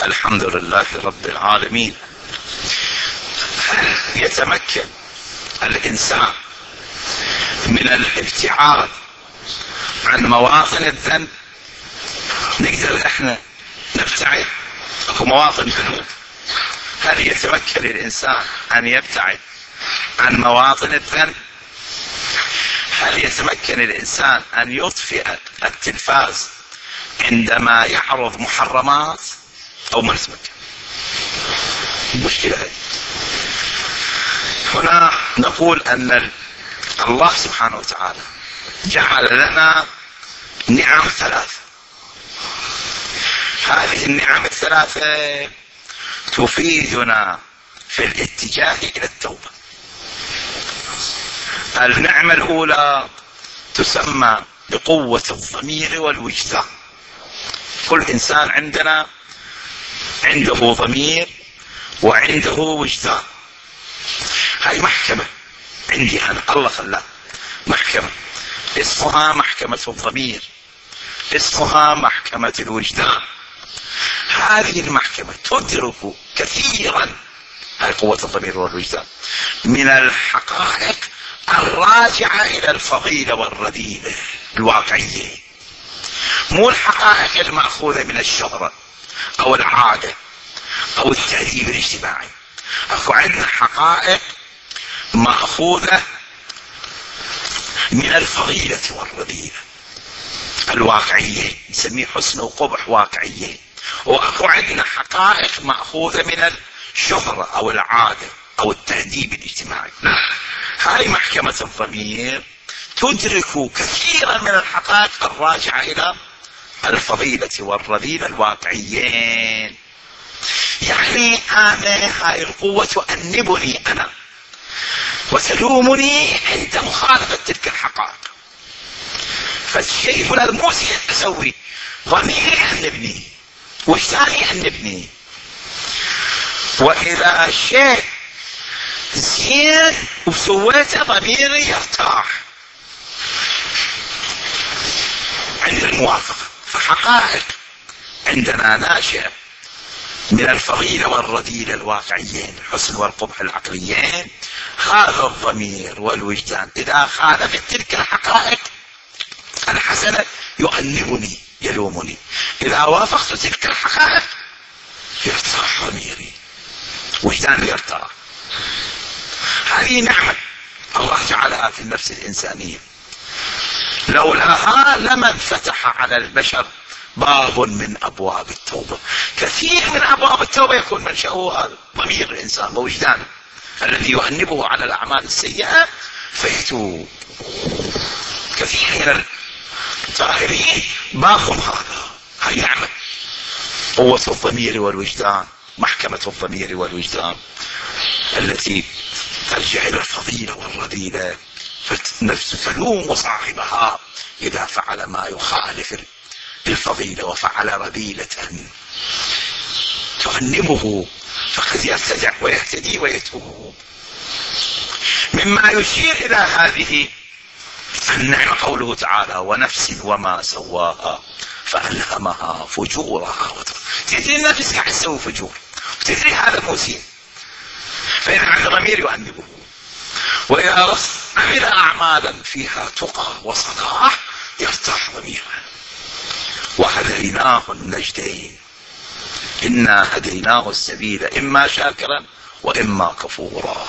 الحمد لله رب العالمين. يتمكن الإنسان من الابتعاد عن مواطن الذنب؟ نقدر احنا نبتعد؟ اكو مواطن ذنوب، هل يتمكن الإنسان أن يبتعد عن مواطن الذنب؟ هل يتمكن الإنسان أن يطفئ التلفاز عندما يعرض محرمات أو ما يتمكن؟ المشكلة هذه. هنا نقول أن الله سبحانه وتعالى جعل لنا نعم ثلاثة. هذه النعم الثلاثة تفيدنا في الاتجاه إلى التوبة. النعمة الأولى تسمى بقوة الضمير والوجدان. كل إنسان عندنا عنده ضمير وعنده وجدان. هاي محكمة عندي أنا، الله خلاها محكمة اسمها محكمة الضمير، اسمها محكمة الوجدان. هذه المحكمة تدرك كثيرا، هاي قوة الضمير والوجدان، من الحقائق الراجعة إلى الفضيلة والرذيلة الواقعية، مو الحقائق المأخوذة من الشهرة أو العادة أو التهذيب الاجتماعي. أكو عندنا حقائق مأخوذة من الفضيلة والرذيلة الواقعية، نسميه حسن وقبح واقعية. وأكو عندنا حقائق مأخوذة من الشهرة أو العادة أو التهذيب الاجتماعي. هاي محكمة الضمير تدرك كثيرا من الحقائق الراجعة إلى الفضيلة والرذيلة الواقعيين. يعني أنا هاي القوة تؤنبني أنا وتلومني عند مخالفة تلك الحقائق. فالشيء هنا الموسي أسوي، ضميري أنبني، وجداني أنبني. وإذا الشيء زين وسويته ضميري يرتاح عند الموافقة. فحقائق عندنا ناشئة من الفضيلة والرذيلة الواقعيين، الحسن والقبح العقليين. هذا الضمير والوجدان إذا خالفت تلك الحقائق الحسنة يؤنبني يلومني، إذا وافقت تلك الحقائق يرتاح ضميري، وجداني يرتاح. هذه نعمة الله جعلها في النفس الإنسانية، لولاها لما انفتح على البشر باب من أبواب التوبة. كثير من أبواب التوبة يكون منشأه هذا ضمير الإنسان ووجدانه الذي يؤنبه على الأعمال السيئة فيتوب. كثير من الطاهرين بابهم هذا. هاي نعمة قوة الضمير والوجدان، محكمة الضمير والوجدان التي ترجع إلى الفضيلة والرذيلة، فالنفس تلوم صاحبها إذا فعل ما يخالف الفضيلة وفعل رذيلة تؤنبه، فقد يرتدع ويهتدي ويتوب. مما يشير إلى هذه النعمة قوله تعالى: ونفس وما سواها فألهمها فجورها تدري النفس قاعد تسوي فجور، وتدري هذا موسين، فإن عند ضمير يؤنبه. وإذا عمل أعمالا فيها تقى وصلاح يرتاح ضميره. وهديناه النجدين إنا هديناه السبيل إما شاكرا وإما كفورا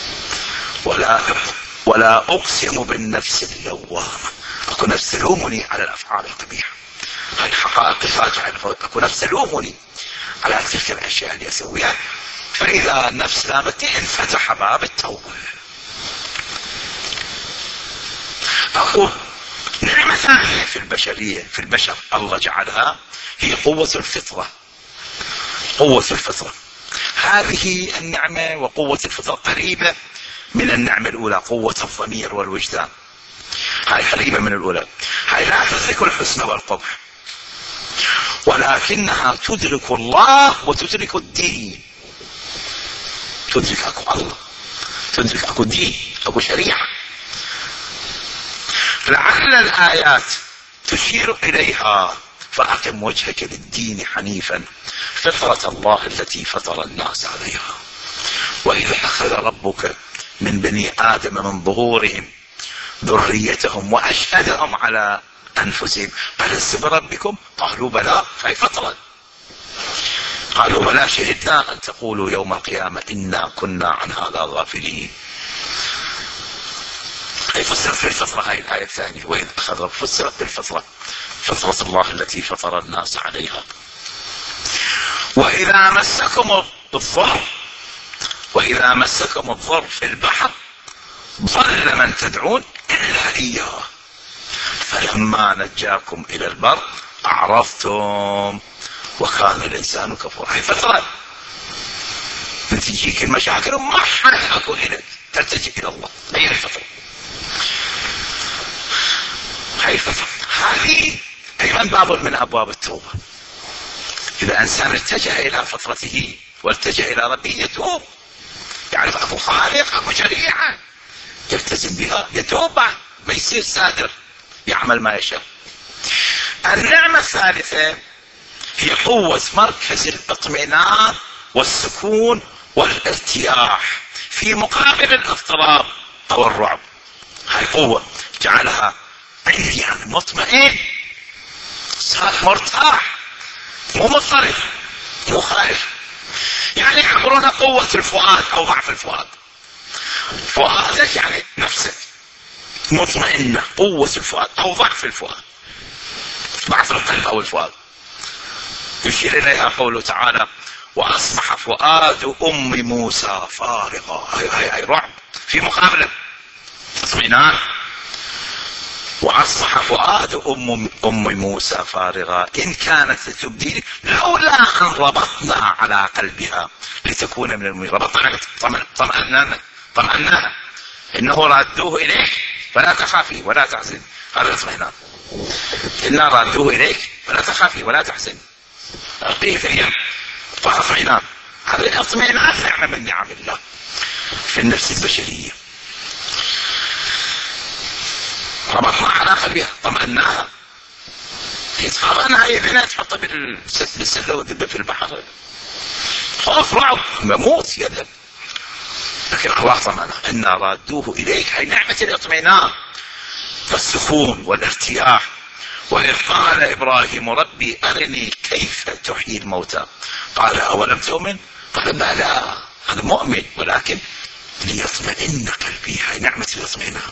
ولا أقسم بالنفس اللوامة. أكو نفس تلومني على الأفعال القبيحة، هاي حقائق راجعة. أكو نفس تلومني على تلك الأشياء اللي أسويها، فإذا النفس لامتني انفتح باب التوبة. أقول نعمة ثانية في البشرية، في البشر الله جعلها، هي قوة الفطرة. قوة الفطرة هذه النعمة وقوة الفطرة قريبة من النعمة الأولى، قوة الضمير والوجدان. هاي قريبة من الأولى. هاي لا تدرك الحسن والقبح، ولكنها تدرك الله وتدرك الدين. تدرك أكو الله، تدرك أكو دين، أكو شريعة. لعل الآيات تشير إليها فأقم وجهك للدين حنيفا فطرة الله التي فطر الناس عليها. وإذا أخذ ربك من بني آدم من ظهورهم ذريتهم وأشهدهم على أنفسهم ألست بربكم قالوا بلى. هاي فطرة. قالوا بلى شهدنا أن تقولوا يوم القيامة إنا كنا عن هذا غافلين. هي فسرت في الفطرة. هاي الآية الثانية وإذ أخذ فسرت بالفطرة فطرة الله التي فطر الناس عليها. وإذا مسكم الضر في البحر ضل من تدعون إلا إياه فلما نجاكم إلى البر أعرضتم وكان الإنسان كفورا. هي فترة تجيك المشاكل وما حد أكو إليك تلتجئ إلى الله. هي الفترة. هي الفترة. هذه أيضا باب من أبواب التوبة. إذا إنسان اتجه إلى فترته والتجأ إلى ربه يتوب، يعرف أبو خالق أبو شريعة يلتزم بها يتوب، ما يصير سادر يعمل ما يشاء. النعمة الثالثة هي قوة مركز الاطمئنان والسكون والارتياح في مقابل الاضطراب أو الرعب. هاي قوة جعلها عندي يعني مطمئن، صار مرتاح، مو مضطرب، مو خائف. يعني يعبرونها قوة الفؤاد أو ضعف الفؤاد. فؤادك يعني نفسك مطمئنة، قوة الفؤاد أو ضعف الفؤاد، ضعف القلب أو الفؤاد. يشير إليها قوله تعالى وأصبح فؤاد أم موسى فارغا. هاي رعب في مقابلة اطمئنان. وأصبح فؤاد أم موسى فارغا إن كانت لتبدي لولا أن ربطنا على قلبها لتكون من المؤمنين. ربطنا طمأناها إنه رادوه إليك فلا تخافي ولا تحزن. هذا الاطمئنان. إنا رادوه إليك فلا تخافي ولا تحزن. كيف هي اطمئنان؟ هذا الاطمئنان نعمة من نعم الله في النفس البشرية. ربطنا على قلبها طمأناها. طمأناها هي هنا تحطها بالسلة ودبة في البحر، خوف رعب مموت يذهب. لكن الله طمأناها إنا رادوه إليك. هي نعمة الاطمئنان والسكون والارتياح. وإذ قال إبراهيم ربي أرني كيف تحيي الموتى قال أولم تؤمن قال بلى أنا مؤمن ولكن ليطمئن قلبي. هي نعمة الاطمئنان.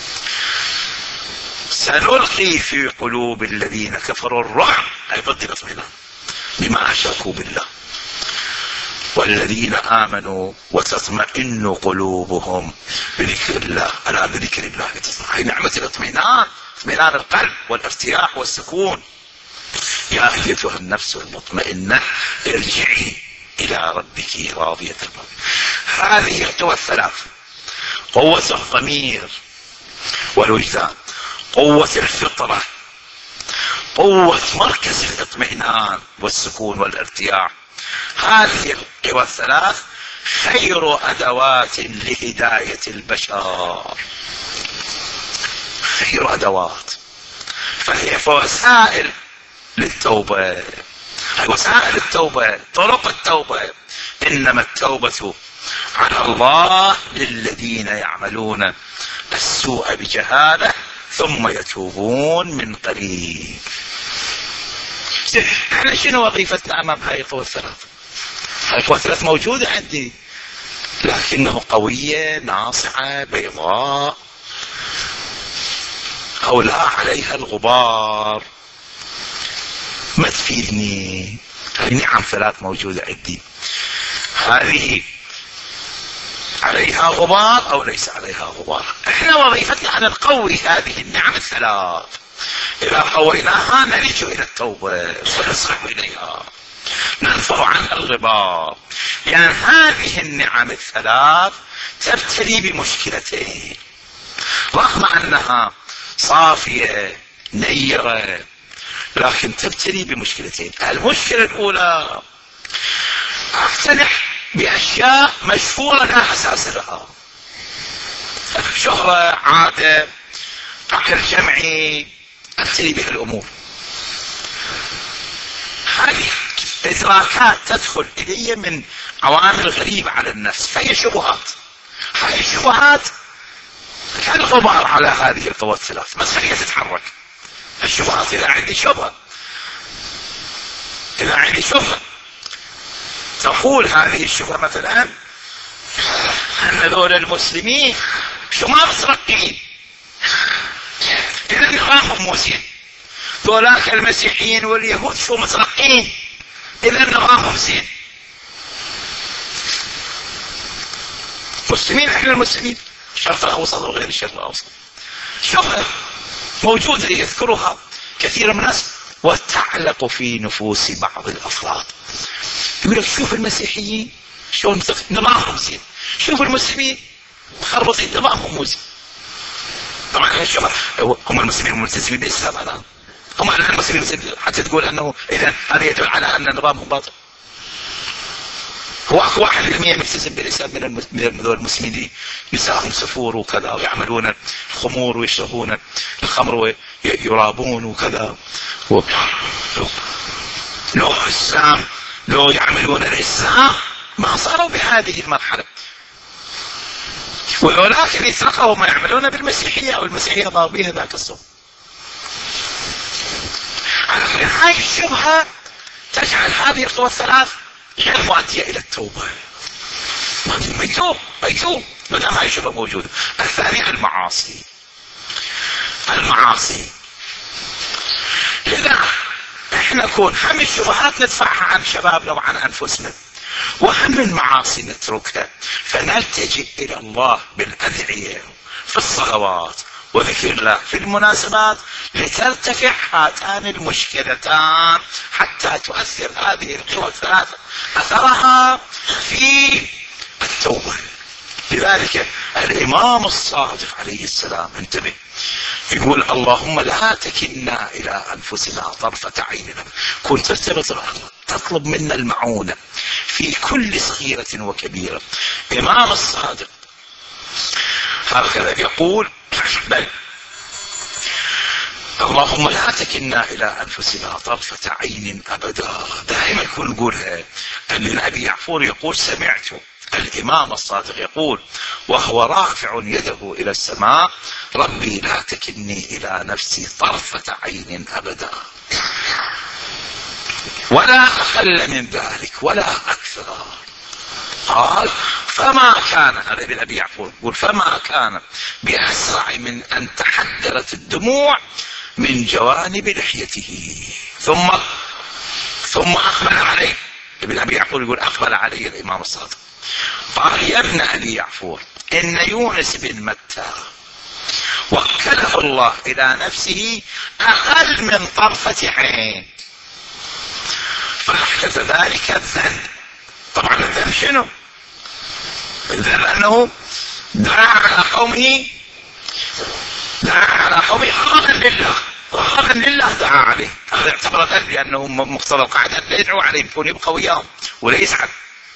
سنلقي في قلوب الذين كفروا الرعب. أي ضد الاطمئنان بما أشركوا بالله والذين آمنوا وتطمئن قلوبهم بذكر الله. ألا بذكر الله تطمئن. هي نعمة الاطمئنان، اطمئنان القلب والارتياح والسكون. يا أيتها النفس المطمئنة ارجعي إلى ربك راضية مرضية. هذه القوى الثلاث: قوة الضمير والوجدان، قوة الفطرة، قوة مركز الاطمئنان والسكون والارتياح. هذه القوى الثلاث خير أدوات لهداية البشر، خير أدوات. فهي وسائل للتوبة، هي وسائل التوبة، طرق التوبة. إنما التوبة على الله للذين يعملون السوء بجهالة ثم يتوبون من قريب. احنا شنو وظيفتنا امام هاي القوى الثلاث؟ هاي القوى الثلاث موجودة عندي لكنه قوية ناصعة بيضاء او لا عليها الغبار، ما تفيدني. هاي نعم ثلاث موجودة عندي، هذه عليها غبار او ليس عليها غبار. احنا وظيفتنا ان نقوي هذه النعم الثلاث. اذا قويناها نرجع الى التوبة ونسرع اليها، نرفع عنها الغبار. لان هذه النعم الثلاث تبتلي بمشكلتين رغم انها صافية نيرة، لكن تبتلي بمشكلتين. المشكلة الاولى اقتنع بأشياء مشهورة لا أساس لها، شهرة، عادة، فقر جمعي، أبتلي بها الأمور. هذه إدراكات تدخل إلي من عوامل غريبة على النفس، فهي شبهات. هذه الشبهات كالغبار على هذه القوى الثلاث، بس هي تتحرك. الشبهات إذا عندي شبهة تقول هذه الشبهة مثلا أن ذول المسلمين شو ما مترقين، إذا نظامهم مو زين. ذولاك المسيحيين واليهود شو مترقين، إذا نظامهم زين. مسلمين، احنا المسلمين الشرق الأوسط وغير الشرق الأوسط. شبهة موجودة يذكرها كثير من الناس وتعلق في نفوس بعض الأفراد. يقول لك شوف المسيحيين شلون نظامهم زين، شوف المسلمين مخربطين نظامهم مو زين. طبعا الشبهة هم المسلمين الملتزمين بالإسلام، هذا هم المسلمين حتى تقول أنه إذا هذا يدل على أن نظامهم باطل. هو أكو 1% ملتزم بالإسلام من المسلمين، نساءهم سفور وكذا، ويعملون الخمور ويشربون الخمر ويرابون وكذا، لو الإسلام لو يعملون الإسلام ما صاروا بهذه المرحلة. ولكن يتركوا ما يعملون بالمسيحية، والمسيحية ضار بها ذاك الصوم. هاي الشبهة تجعل هذه القوى الثلاث غير مؤدية إلى التوبة. ما يتوب ما دام هاي الشبهة موجودة. الثاني المعاصي. لذا احنا نكون هم الشبهات ندفعها عن شبابنا وعن انفسنا، وهم المعاصي نتركها، فنلتجئ الى الله بالادعية في الصلوات وذكر الله في المناسبات لترتفع هاتان المشكلتان حتى تؤثر هذه القوى الثلاثة أثرها في التوبة. لذلك الإمام الصادق عليه السلام انتبه يقول اللهم لا تكلنا إلى أنفسنا طرفة عين. كنت تطلب منا المعونة في كل صغيرة وكبيرة. إمام الصادق هكذا يقول بل اللهم لا تكلنا إلى أنفسنا طرفة عين أبدا. دائما يكون نقولها. النبي يعفور يقول سمعت الإمام الصادق يقول وهو رافع يده إلى السماء ربي لا تكلني إلى نفسي طرفة عين أبدا، ولا أقل من ذلك ولا أكثر. قال فما كان، هذا ابن أبي يعفور يقول فما كان بأسرع من أن تحدرت الدموع من جوانب لحيته ثم أقبل عليه. ابن أبي يعفور يقول أقبل عليه الإمام الصادق قال يا ابن أبي يعفور إن يونس بن متى وكله الله إلى نفسه أقل من طرفة عين فأحدث ذلك الذنب. طبعا الذنب شنو؟ الذنب أنه دعا على قومه غضبا لله دعا عليه. هذا يعتبر ذنب لأنه مقتضى القاعدة لا يدعو عليهم يكون يبقى وياهم ولا يسعد.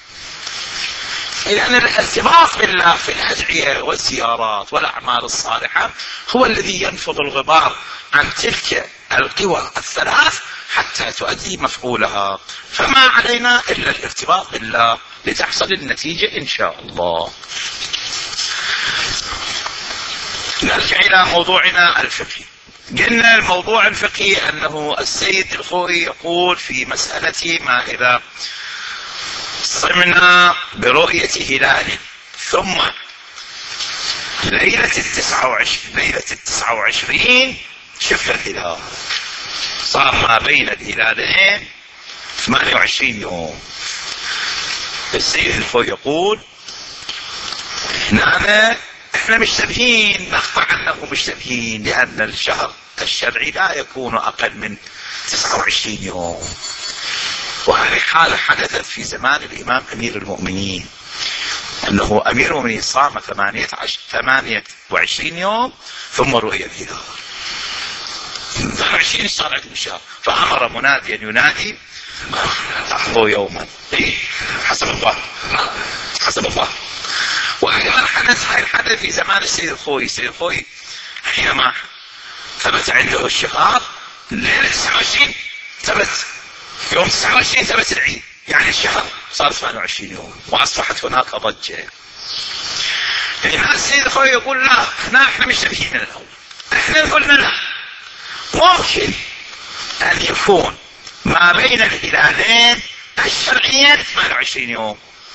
لأن الارتباط بالله في الأدعية والزيارات والأعمال الصالحة هو الذي ينفض الغبار عن تلك القوى الثلاث حتى تؤدي مفعولها. فما علينا إلا الارتباط بالله لتحصل النتيجة إن شاء الله. نرجع إلى موضوعنا الفقهي. قلنا الموضوع الفقهي أنه السيد الخوئي يقول في مسألة ما إذا صمنا برؤية هلال ثم ليلة 29 شفنا الهلال، صار ما بين الهلالين 28 يوم. السيد الخوئي يقول احنا مشتبهين، نقطع انه مشتبهين لان الشهر الشرعي لا يكون اقل من 29 يوم. وهذه حالة حدثت في زمان الامام امير المؤمنين انه امير المؤمنين صام 28 يوم ثم رؤيا الهلال 28 صار عندهم الشهر، فامر مناديا ينادي لاحظوا يوما حسب الله. وأيضا حدث هاي الحدث في زمان السيد الخوئي. السيد الخوئي حينما ثبت عنده الشهر ليلة 29 ثبت يوم 29 ثبت العيد، يعني الشهر صار 28 يوم، واصبحت هناك ضجة. الإمام السيد الخوي يقول لا، احنا مش نبيين الأول، احنا قلنا لا، ممكن أن يكون ما بين الهلالين الشرعيين 28 يوم.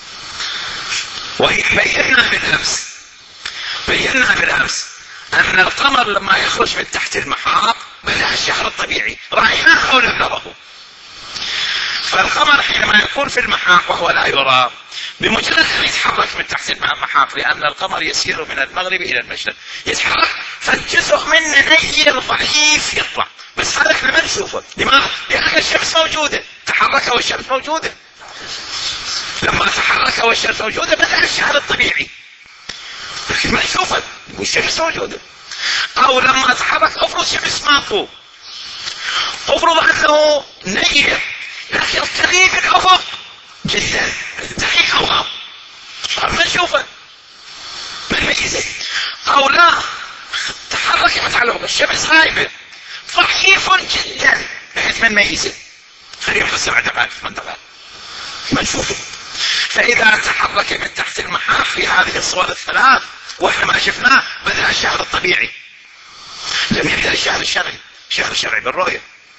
بينا بالأمس أن القمر لما يخرج من تحت المحاق بدأ الشهر الطبيعي، رأيناه أو لم نره. فالقمر حينما يكون في المحاق وهو لا يرى، بمجرد أن يتحرك من تحت المحاق، لأن القمر يسير من المغرب إلى المشرق، يتحرك فالجزء منه نير ضعيف يطلع، بس هذا احنا ما نشوفه. لماذا؟ لأن الشمس موجودة، تحرك والشمس موجودة. لما تحرك والشمس موجودة بدأ الشهر الطبيعي، لكن ما نشوفه والشمس موجودة. أو لما تحرك افرض شمس ماكو، افرض أنه نير لكن قريب الأفق جدا، دقيقة وغاب، ما نشوفه ما نميزه. أو لا تحرك متعلق الشمس غايبة ضعيف جدا بحيث ما نميزه، خلينا 7 دقائق 8 دقائق ما نشوفه. فإذا تحرك من تحت المحاق في هذه الصور الثلاث واحنا ما شفناه بدأ الشهر الطبيعي، لم يبدأ الشهر الشرعي. الشهر الشرعي بالرؤية.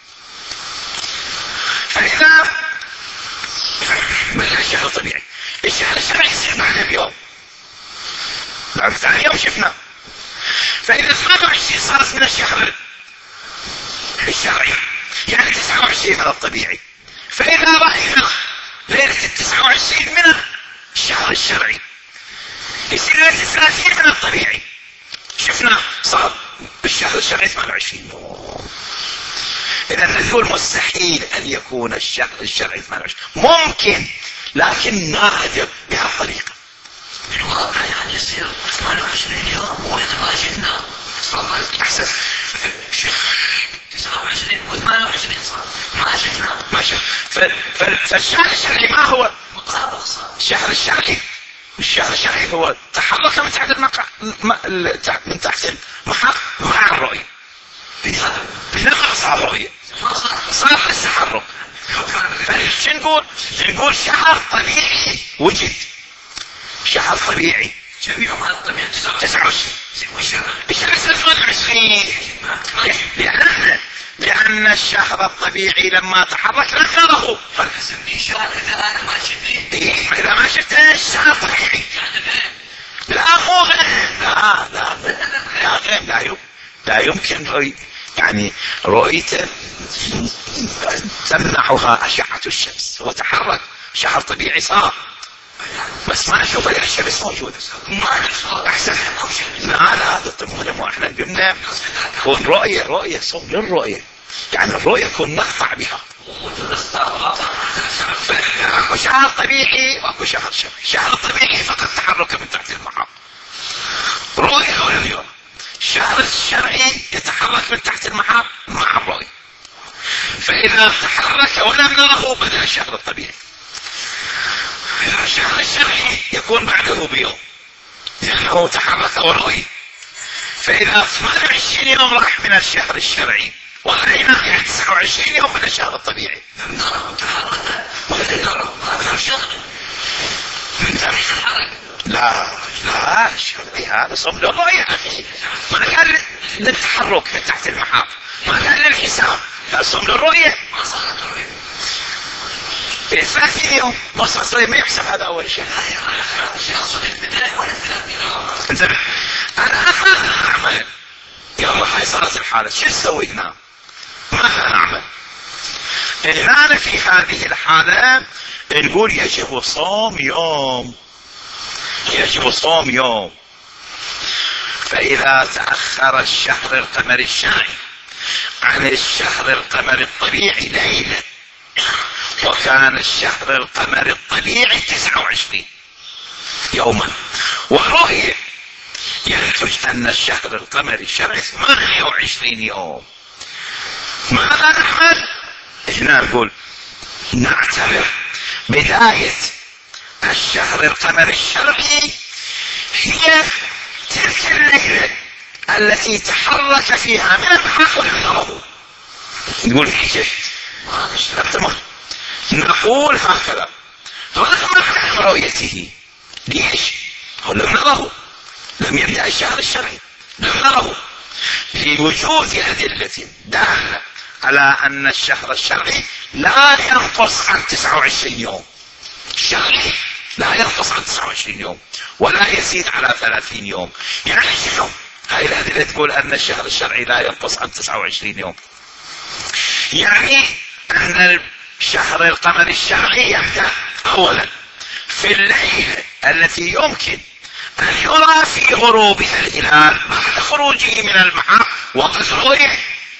فإذا بدأ الشهر الطبيعي، الشهر الشرعي يصير معنا بيوم، بعد ثاني يوم شفناه. فإذا 28 صارت من الشهر الشرعي، يعني 29 من الطبيعي. فإذا رأينا ليلة 29 من الشهر الشرعي، يصير ليلة 30 من الطبيعي، شفنا صار الشهر الشرعي 28. إذا نقول مستحيل أن يكون الشهر الشرعي 28، ممكن لكن نادر بهالطريقة. من واقع يعني يصير 28 يوم ويتواجدنا أحسن 29 و28 صار ما شفنا ما شف. فالشهر الشرعي ما هو مطابق صار. الشهر الشرعي هو تحرك من تحت من تحت المحاق مع الرؤية، بنقص الرؤية صار التحرك. نقول شهر طبيعي وجد، شهر طبيعي يوم هذا الطبيعي 29 الشمس 28 لأن الشهر الطبيعي لما تحرك لم نره. فنسميه شهر إذا أنا ما شفته. إذا ما شفته الشهر طبيعي لا مو غيم، لا غيم، لا يمكن يعني رؤيته تمنعها أشعة الشمس. هو تحرك شهر طبيعي صار، بس ما نشوف الشمس موجودة. أحسن لا هذا الطموح احنا قلنا تكون رؤية صوب للرؤية، يعني الرؤية يكون نقطع بها. اكو شهر طبيعي واكو شهر شرعي. الشهر الطبيعي فقط تحرك من تحت المحاق، رؤية ولم يرى. الشهر الشرعي يتحرك من تحت المحاق مع الرؤية. فإذا تحرك ولم نره بدأ الشهر الطبيعي. الشهر الشرعي يكون بعده بيوم لأنه تحرك ورؤية. فإذا 28 يوم راح من الشهر الشرعي ورأينا يعني 29 يوم من الشهر الطبيعي. لا الشرعي هذا صوم للرؤية أخي، ما قال للتحرك من تحت المحاق، ما قال للحساب، لا صوم للرؤية. 30 يوم ما يحسب هذا أول شيء. انتبه، أنا ماذا أعمل يوم هاي صارت الحالة؟ شو نسوي هنا؟ ماذا نعمل؟ هنا في هذه الحالة نقول يجب صوم يوم. فإذا تأخر الشهر القمري الشرعي عن الشهر القمري الطبيعي ليلة، وكان الشهر القمري الطبيعي 29 يوما، ورؤية ينتج أن الشهر القمري الشرعي 28 يوم، ماذا نعمل؟ هنا نقول نعتبر بداية الشهر القمري الشرعي هي تلك الليلة التي تحرك فيها من المحاق ولم نره. نقول حجة نقول هكذا رغم عدم رؤيته. ليش؟ هو لم نره، لم يبدأ الشهر الشرعي، لم نره لوجود أدلة دالة على أن الشهر الشرعي لا ينقص عن 29 يوم. الشهر لا ينقص عن 29 يوم ولا يزيد على 30 يوم. يعني شنو؟ هاي الأدلة تقول أن الشهر الشرعي لا ينقص عن 29 يوم. يعني أن الشهر القمري الشرعي يبدأ أولا في الليلة التي يمكن أن يرى في غروبها الهلال بعد خروجه من المحاق وقد رؤيه.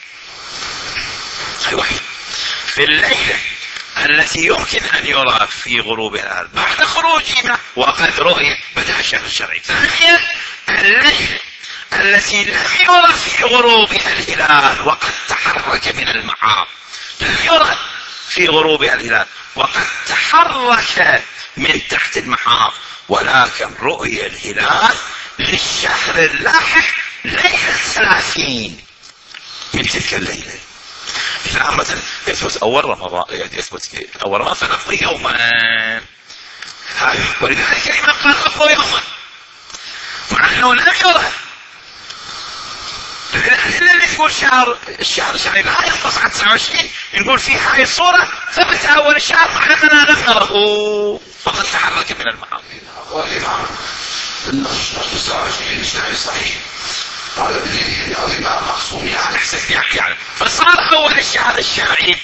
في الليلة التي يمكن أن يرى في غروبها الهلال بعد خروجه منه وقد رؤيه بدأ الشهر الشرعي. ثانيا الليلة التي لم يرى في غروبها الهلال وقد تحرك من المحاق، لم يرى في غروبها الهلال وقد تحرك من تحت المحاق، ولكن رؤية الهلال للشهر اللاحق ليلة 30 من تلك الليلة. إذا مثلا يثبت أول رمضان، يثبت أول رمضان فنقضي يوما، ولذلك الإمام قال نقضي يوما مع أنه لم يرى. اللي تقول الشهر الشهري لا ينقص عن 29 نقول في هاي الصورة ثبت أول الشهر مع أننا لم نره فقد تحرك من المحاق. والإمام صحيح قال الإمام مقصوم يعني احسن يعني فصار أول الشهر الشرعي،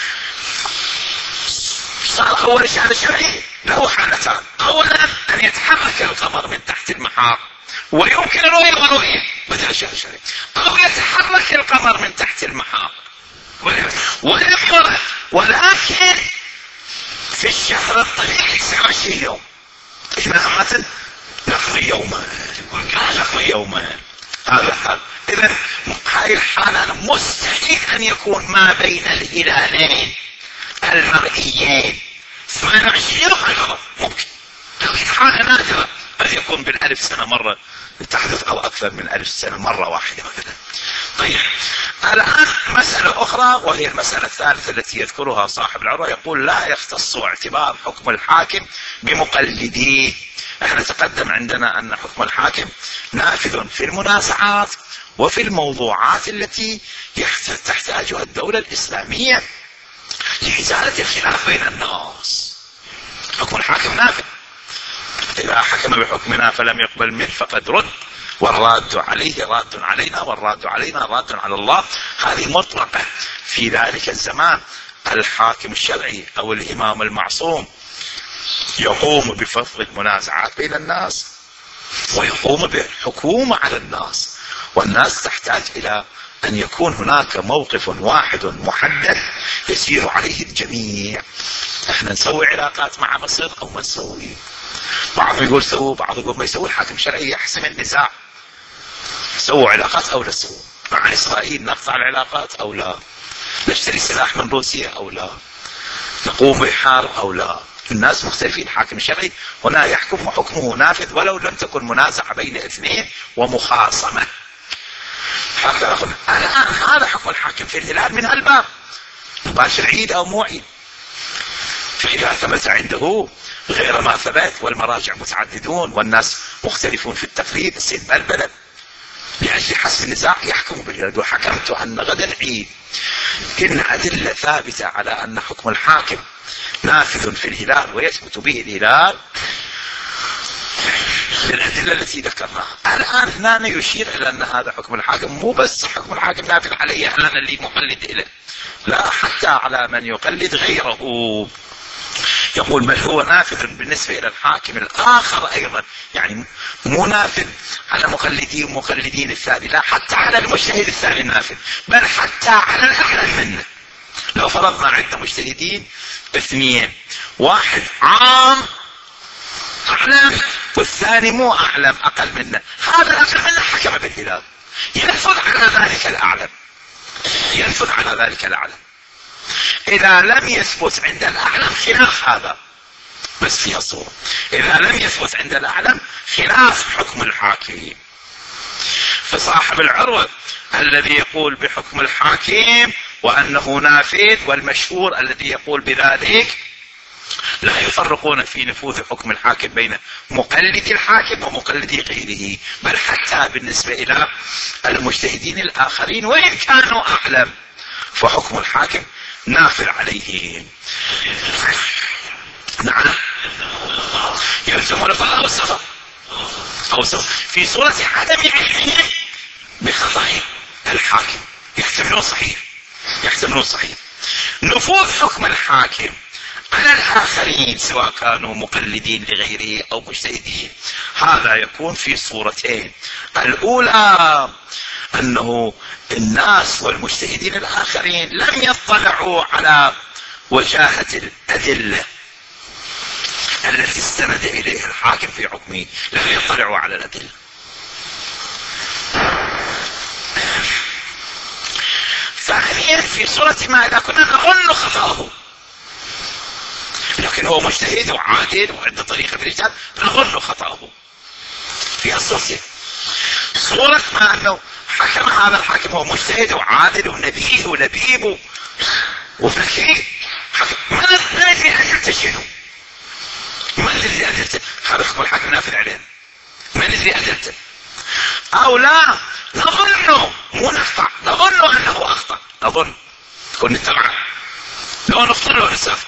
صار أول الشهر الشرعي له حالتان. أولا أن يتحرك القمر من تحت المحاق ويمكن رؤية ورؤية بدأ الشهر الشرعي، أو يتحرك القمر من تحت المحاق ولم يرى، ولكن في الشهر الطبيعي 29 يوم إحنا مثلا نقضي يوما نقضي يوما. هذا حال. إذا هاي الحالة مستحيل أن يكون ما بين الهلالين المرئيين 28 يوم. ممكن لكن حالة نادرة قد يكون بالألف سنة مرة تحدث أو أكثر من 1000 سنة مرة واحدة مثلا. طيب الآن مسألة أخرى وهي المسألة الثالثة التي يذكرها صاحب العروة، يقول لا يختص اعتبار حكم الحاكم بمقلديه. احنا تقدم عندنا أن حكم الحاكم نافذ في المنازعات وفي الموضوعات التي تحتاجها الدولة الإسلامية لإزالة الخلاف بين الناس. حكم الحاكم نافذ، إذا حكم بحكمنا فلم يقبل منه فقد رد، والراد عليه راد علينا والراد علينا راد على الله. هذه مطلقة في ذلك الزمان. الحاكم الشرعي أو الإمام المعصوم يقوم بفصل المنازعات بين الناس ويقوم بالحكومة على الناس، والناس تحتاج إلى أن يكون هناك موقف واحد محدد يسير عليه الجميع. احنا نسوي علاقات مع مصر أو ما نسوي، بعض يقول سووا بعض يقول ما يسوي. الحاكم الشرعي يحسم النزاع، سووا علاقات أو لا سووا مع إسرائيل، نقطع العلاقات أو لا، نشتري سلاح من روسيا أو لا، نقوم بحرب أو لا. الناس مختلفين. الحاكم الشرعي هنا يحكم وحكمه نافذ ولو لم تكن منازعة بين اثنين ومخاصمة. الآن هذا حكم الحاكم في الهلال من الباب، مباشر عيد أو مو عيد، فإذا ثبت عنده غير ما ثبت والمراجع متعددون والناس مختلفون في التقليد السيد بالبلد لأجل حسم النزاع يحكم بالهلال. وحكمت أن غدا عيد إن أدلة ثابتة على أن حكم الحاكم نافذ في الهلال ويثبت به الهلال بالأدلة التي ذكرناها. الآن هنا يشير إلى أن هذا حكم الحاكم مو بس حكم الحاكم نافذ علي أنا اللي مقلد إليه، لا، حتى على من يقلد غيره. يقول بل هو نافذ بالنسبة إلى الحاكم الآخر أيضا، يعني مو نافذ على مقلدين ومقلدين الثاني، لا، حتى على المجتهد الثاني نافذ، بل حتى على الأعلم منه. لو فرضنا عندنا مجتهدين اثنين، واحد عام أعلم والثاني مو أعلم أقل منه، هذا الأقل منه حكم بالهلال، ينفذ على ذلك الأعلم، ينفذ على ذلك الأعلم. إذا لم يثبت عند الأعلم خلاف هذا بس فيها صورة، إذا لم يثبت عند الأعلم خلاف حكم الحاكم. فصاحب العروة الذي يقول بحكم الحاكم وأنه نافذ، والمشهور الذي يقول بذلك لا يفرقون في نفوذ حكم الحاكم بين مقلد الحاكم ومقلد غيره، بل حتى بالنسبة إلى المجتهدين الآخرين وإن كانوا أعلم فحكم الحاكم نافذ عليهم. نعم، يلزم القضاء أو السفر في صورة عدم علمهم بخطأ الحاكم، يحتملون صحيح نفوذ حكم الحاكم على الآخرين سواء كانوا مقلدين لغيره أو مجتهدين. هذا يكون في صورتين: الأولى أنه الناس والمجتهدين الآخرين لم يطلعوا على وجاهة الأدلة التي استند إليها الحاكم في حكمه، لم يطلعوا على الأدلة. ثانيا في صورة ما إذا كنا نظن خطأه، لكن هو مجتهد وعادل وعنده طريقة في الإجتهاد، نظن خطأه في الصورتين. صورة ما أنه حكم هذا الحاكم هو مجتهد وعادل ونبيه ولبيب وفكري، ما ندري أدلته شنو، ما ندري أدلته، هذا حكم الحاكم نافذ علينا، ما ندري أدلته، أو لا نظنه مو نخطأ، نظن أنه أخطأ، نظن كن نتبعه، لو نفطر لو نسافر،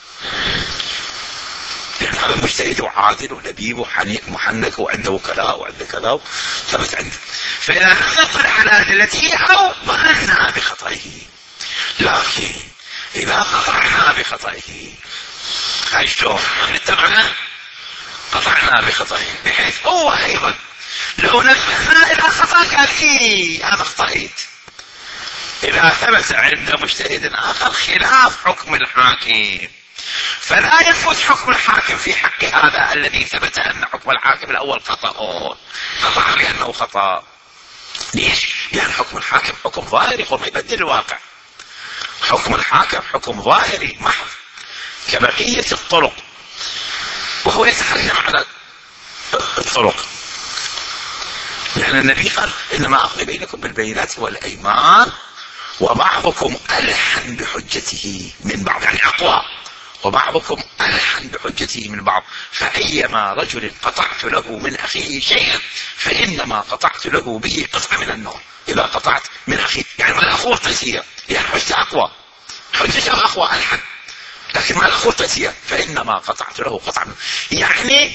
لأن هذا مجتهد وعادل ولبيب ومحنك وعنده وكلاء وعنده كذا ثبت عنده، فإذا نطلع على أدلته أو ظننا بخطئه. لكن إذا قطعنا بخطئه هاي شلون نتبعنا؟ قطعنا بخطئه بحيث هو أيضا لو نبهنا إلى خطأ قال أنا أخطأت. إذا ثبت عند مجتهد آخر خلاف حكم الحاكم فلا يثبت حكم الحاكم في حق هذا الذي ثبت أن حكم الحاكم الأول خطأ بأنه خطأ. ليش؟ لأن حكم الحاكم حكم ظاهري، هو ما يبدل الواقع. حكم الحاكم حكم ظاهري محض كبقية الطرق، وهو يتحكم على الطرق، لأن النبي قال إنما أقضي بينكم بالبينات والأيمان وبعضكم ألحن بحجته من بعض، يعني أقوى، وبعضكم ألحن بحجته من بعض، فأيما رجل قطعت له من أخيه شيئا فإنما قطعت له به قطعة من النار. إذا قطعت من أخيه يعني ما الأخوة تأثير، يعني حجته أقوى، حجته أقوى ألحن، لكن ما الأخوة تأثير فإنما قطعت له قطعة من، يعني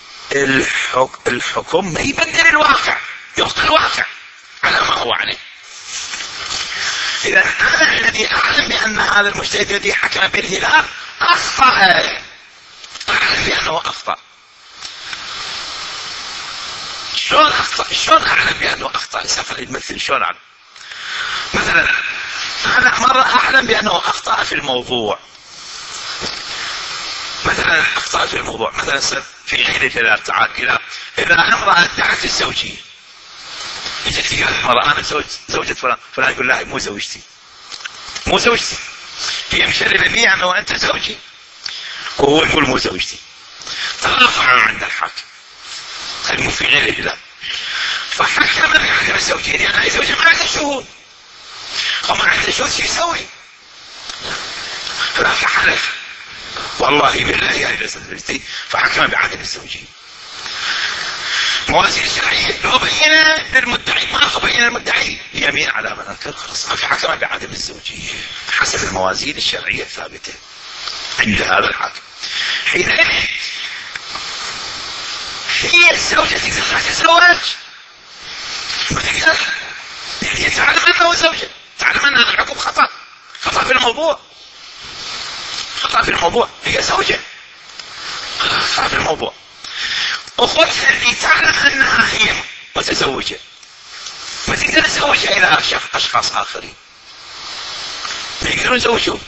الحكم ما يبدل الواقع، يبقى الواقع على ما هو عليه. إذا أنا الذي أعلم بأن هذا المجتهد الذي حكم بالهلال أخطأ، أعلم بأنه أخطأ. شلون أخطأ؟ شلون أعلم بأنه أخطأ؟ سأخلي المثل شلون أعلم؟ مثلا أنا مرة أعلم بأنه أخطأ في الموضوع، مثلا أخطأت في الموضوع، مثلا في غير الهلال. تعال إذا امرأة دعت الزوجية، يجي مرة أنا زوجة فلان يقول لا مو زوجتي، هي مشربة بي أنه أنت زوجي، وهو يقول مو زوجتي، ترافعوا عند الحاكم، خليهم في غير الهلال، فحكم بعدم الزوجية، لأن هاي زوجة ما عندها شهود، وما عندها شهود شو يسوي؟ فحلف والله بالله يا ليست زوجتي، فحكم بعدم الزوجية. موازين الشرعية لو بينا للمدعي، ما بين المدعي يمين على من انكر، خلاص ما في حكم بعدم الزوجية حسب الموازين الشرعية الثابتة عند هذا الحاكم. حينئذ هي الزوجة تقدر تتزوج، ما تقدر، يعني تعلم انه زوجة، تعلم ان هذا الحكم خطأ في الموضوع، خطأ في الموضوع، هي زوجة خطأ في الموضوع. أخوتها اللي تعلم أنها هي متزوجة ما تقدر تزوجها إلى أشخاص آخرين، ما يقدرون يزوجون.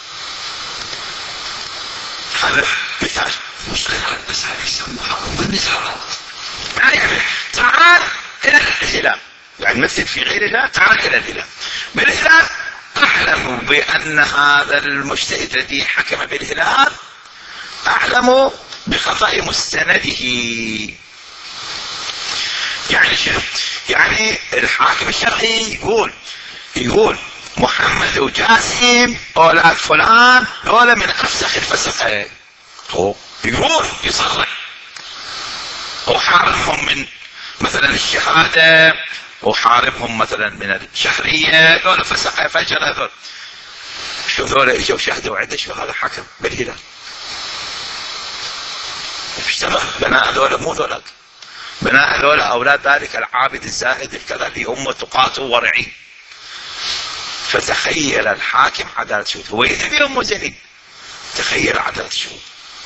هذا مثال بس هذا يسمى حكم بالنساء. يعني تعال إلى الهلال، يعني مثل في غير الله، تعال إلى الهلال. بالهلال أعلم بأن هذا المجتهد الذي حكم بالهلال أعلم بخطأ مستنده. يعني شنو؟ يعني الحاكم الشرعي يقول محمد وجاسم اولاد فلان هؤلاء من افسخ الفسقين، هو يقول يصرح، وحاربهم من مثلا الشهادة، وحاربهم مثلا من الشهرية، هذول فسقة فجر هذول. شو ذولا اجوا شهدوا عنده شو هذا حكم بالهلال، اشتبه بناء هذول مو ذولاك، بناء هذول اولاد ذلك العابد الزاهد الكذا اللي هم تقاة ورعين. فتخيل الحاكم عدالة شهود، هو يدري زين، تخيل عدالة الشهود.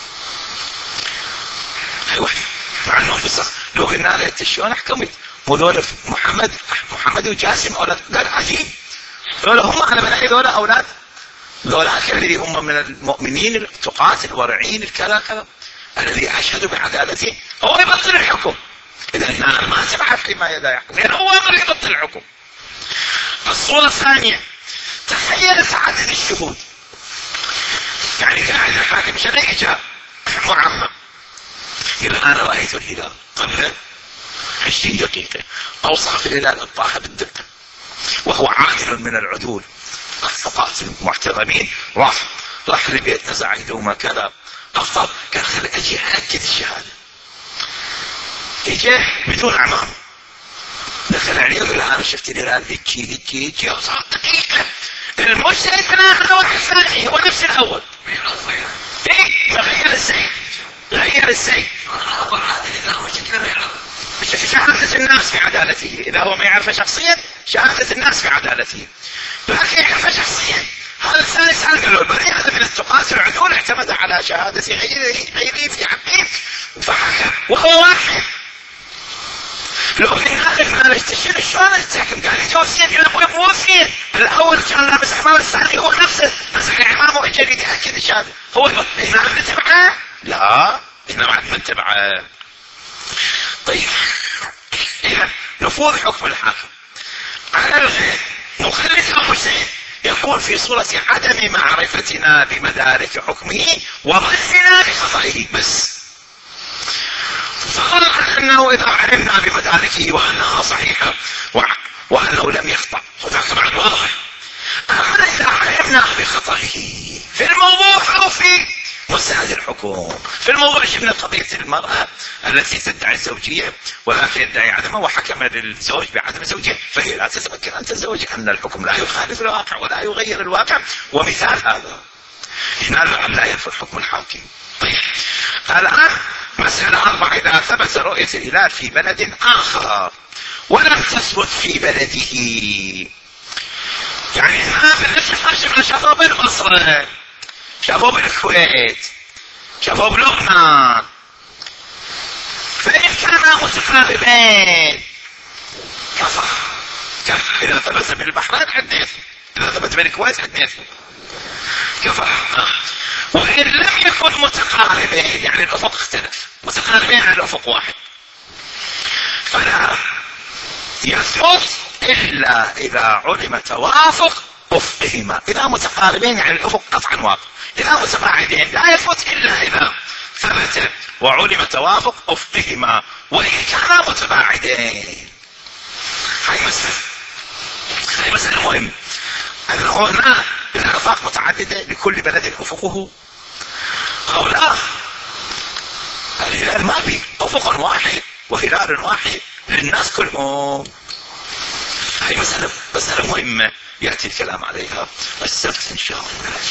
ايوه مع انه فسق، لو قلنا له انت شلون حكمت؟ مو ذول محمد وجاسم اولاد، قال عجيب، ذولا هم على بناء ذولا اولاد ذولاك الذي هم من المؤمنين التقاة الورعين الكذا كذا الذي اشهدوا بعدالته، هو يبطل الحكم. اذا انا ما سمح فيما لا يحكم، لان هو امر يبطل الحكم. الصورة الثانية، تخيل سعادة الشهود، يعني قاعد الحاكم شرعي جاء معمم قال انا رايت الهلال قبل 20 دقيقة، اوصف الهلال الطاحة بالدقة، وهو عادل من العدول، الفقهاء المحترمين راح لبيت نزع يدوما كذا اخطب، قال خلي اجي ااكد الشهادة. اجى بدون اعمام، دخل عليه وقال انا شفت الهلال هيجي اوصف دقيقة، المشتري تناخذ واحد ثاني هو نفس الاول، ايه غير الزي غير الزي شهادة الناس في عدالته، اذا هو ما يعرفه شخصيا شهادة الناس في عدالته، لكن يعرفه شخصيا. هذا الثالث قال له البريء هذا من التقاة العدول اعتمد على شهادة غيره في حقه فحكم وهو واحد. لو في اخر ما نستشير شلون نستحكم؟ قال لي جوزين يا ابوي مو وفين الاول كان لابس عمام، الثاني هو نفسه مسح عمامه واجى يتاكد الشهاده، هو احنا عم نتبعه؟ لا احنا ما عم نتبعه. طيب اذا نفوذ حكم الحاكم على الغير نخلص ابو سعيد يكون في صورة عدم معرفتنا بمدارك حكمه وظننا بخطئه بس، فقال انه اذا علمنا بمداركه وانها صحيحة وانه لم يخطأ هذا بعد واضح. اما اذا علمنا بخطئه في الموضوع او في مساعد الحكم، في الموضوع شفنا قضية المرأة التي تدعي الزوجية ولكن يدعي عدمها وحكم للزوج بعدم الزوجية، فهي لا تتمكن ان تتزوج، ان الحكم لا يخالف الواقع ولا يغير الواقع. ومثال هذا هنا لا يرفض حكم الحاكم. طيب الان مسألة 4، إذا ثبت رؤية الهلال في بلد آخر ولم تثبت في بلده، يعني هذا الناس شافوه بالبصرة، شافوه بالكويت، شافوه بلبنان، فإن كانا متقاربين كفى. إذا ثبت بالبحرين عندنا، إذا ثبت بالكويت عندنا كفى. وإن لم يكن متقاربين يعني الأفق اختلف، متقاربين على الأفق واحد، فلا يثبت إلا إذا علم توافق أفقهما. إذا متقاربين يعني الأفق قطعا واقع، إذا متباعدين لا يثبت إلا إذا ثبت وعلم توافق أفقهما وإن كانا متباعدين. هاي مسألة مهمة. هنا الآفاق متعددة لكل بلد أفقه أو لا، الهلال ما في أفق واحد وهلال واحد للناس كلهم. هاي مسألة مهمة يأتي الكلام عليها السبت إن شاء الله.